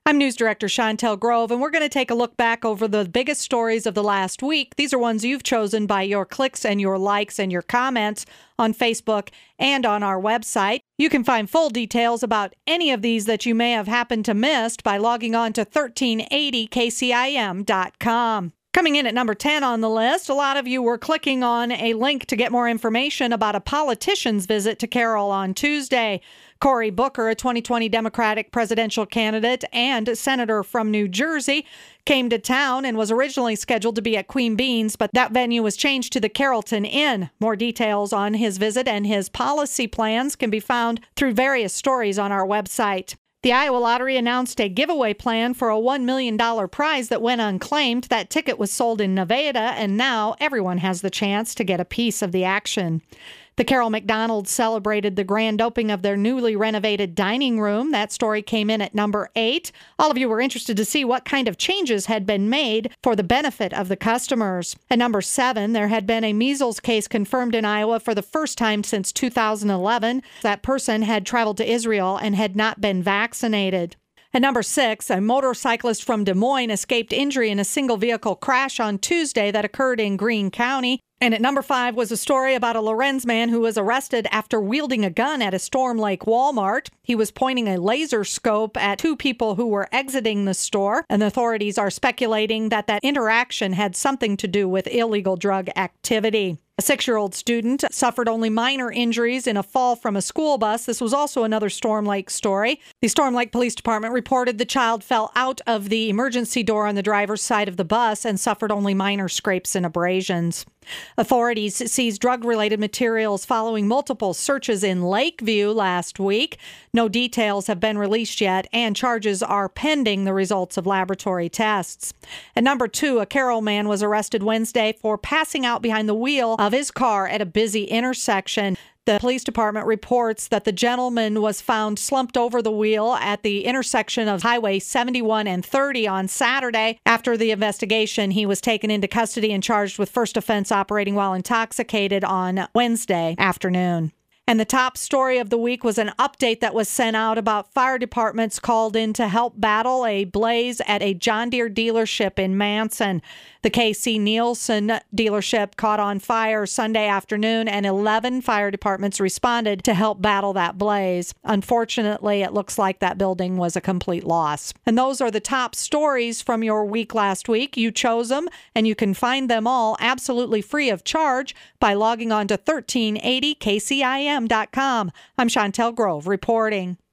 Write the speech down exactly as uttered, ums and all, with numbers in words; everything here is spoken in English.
I'm News Director Chantel Grove, and we're going to take a look back over the biggest stories of the last week. These are ones you've chosen by your clicks and your likes and your comments on Facebook and on our website. You can find full details about any of these that you may have happened to miss by logging on to thirteen eighty K C I M dot com. Coming in at number ten on the list, a lot of you were clicking on a link to get more information about a politician's visit to Carroll on Tuesday. Cory Booker, a twenty twenty Democratic presidential candidate and senator from New Jersey, came to town and was originally scheduled to be at Queen Bean's, but that venue was changed to the Carrollton Inn. More details on his visit and his policy plans can be found through various stories on our website. The Iowa Lottery announced a giveaway plan for a one million dollars prize that went unclaimed. That ticket was sold in Nevada, and now everyone has the chance to get a piece of the action. The Carroll McDonald's celebrated the grand opening of their newly renovated dining room. That story came in at number eight. All of you were interested to see what kind of changes had been made for the benefit of the customers. At number seven, there had been a measles case confirmed in Iowa for the first time since two thousand eleven. That person had traveled to Israel and had not been vaccinated. At number six, a motorcyclist from Des Moines escaped injury in a single-vehicle crash on Tuesday that occurred in Greene County. And at number five was a story about a Lorenz man who was arrested after wielding a gun at a Storm Lake Walmart. He was pointing a laser scope at two people who were exiting the store, and the authorities are speculating that that interaction had something to do with illegal drug activity. A six-year-old student suffered only minor injuries in a fall from a school bus. This was also another Storm Lake story. The Storm Lake Police Department reported the child fell out of the emergency door on the driver's side of the bus and suffered only minor scrapes and abrasions. Authorities seized drug-related materials following multiple searches in Lakeview last week. No details have been released yet, and charges are pending the results of laboratory tests. At number two, a Carroll man was arrested Wednesday for passing out behind the wheel of his car at a busy intersection. The police department reports that the gentleman was found slumped over the wheel at the intersection of Highway seventy-one and thirty on Saturday. After the investigation, he was taken into custody and charged with first offense operating while intoxicated on Wednesday afternoon. And the top story of the week was an update that was sent out about fire departments called in to help battle a blaze at a John Deere dealership in Manson. The K C Nielsen dealership caught on fire Sunday afternoon, and eleven fire departments responded to help battle that blaze. Unfortunately, it looks like that building was a complete loss. And those are the top stories from your week last week. You chose them, and you can find them all absolutely free of charge by logging on to thirteen eighty K C I M dot com. I'm Chantel Grove reporting.